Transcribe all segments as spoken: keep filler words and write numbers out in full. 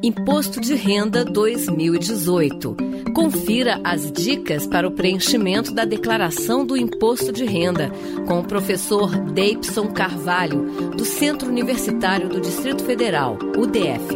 Imposto de Renda dois mil e dezoito. Confira as dicas para o preenchimento da declaração do Imposto de Renda com o professor Deipson Carvalho, do Centro Universitário do Distrito Federal, U D F.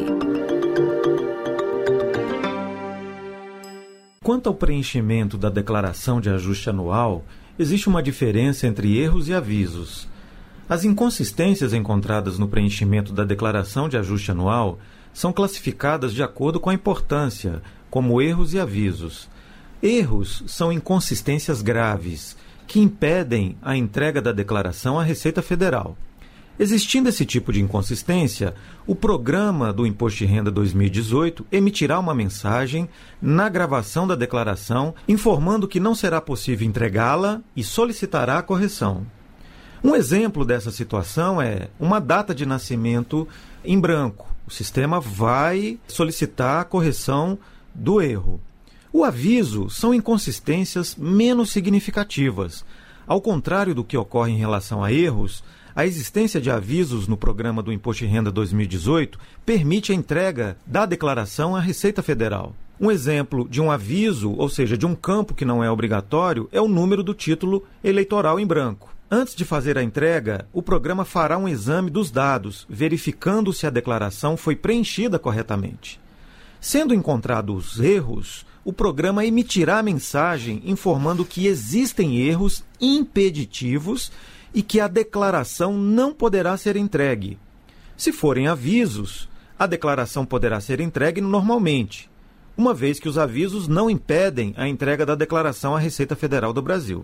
Quanto ao preenchimento da declaração de ajuste anual, existe uma diferença entre erros e avisos. As inconsistências encontradas no preenchimento da declaração de ajuste anual são classificadas de acordo com a importância, como erros e avisos. Erros são inconsistências graves, que impedem a entrega da declaração à Receita Federal. Existindo esse tipo de inconsistência, o programa do Imposto de Renda dois mil e dezoito emitirá uma mensagem na gravação da declaração informando que não será possível entregá-la e solicitará a correção. Um exemplo dessa situação é uma data de nascimento em branco. O sistema vai solicitar a correção do erro. O aviso são inconsistências menos significativas. Ao contrário do que ocorre em relação a erros, a existência de avisos no programa do Imposto de Renda dois mil e dezoito permite a entrega da declaração à Receita Federal. Um exemplo de um aviso, ou seja, de um campo que não é obrigatório, é o número do título eleitoral em branco. Antes de fazer a entrega, o programa fará um exame dos dados, verificando se a declaração foi preenchida corretamente. Sendo encontrados erros, o programa emitirá a mensagem informando que existem erros impeditivos e que a declaração não poderá ser entregue. Se forem avisos, a declaração poderá ser entregue normalmente, uma vez que os avisos não impedem a entrega da declaração à Receita Federal do Brasil.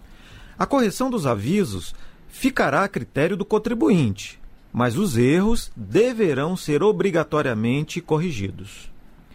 A correção dos avisos ficará a critério do contribuinte, mas os erros deverão ser obrigatoriamente corrigidos.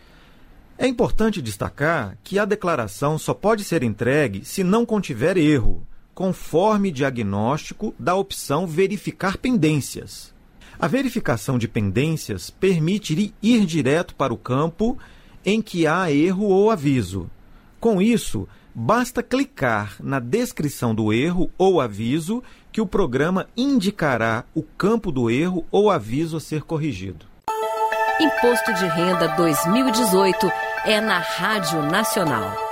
É importante destacar que a declaração só pode ser entregue se não contiver erro, conforme diagnóstico da opção Verificar Pendências. A verificação de pendências permite ir direto para o campo em que há erro ou aviso. Com isso, basta clicar na descrição do erro ou aviso que o programa indicará o campo do erro ou aviso a ser corrigido. Imposto de Renda dois mil e dezoito é na Rádio Nacional.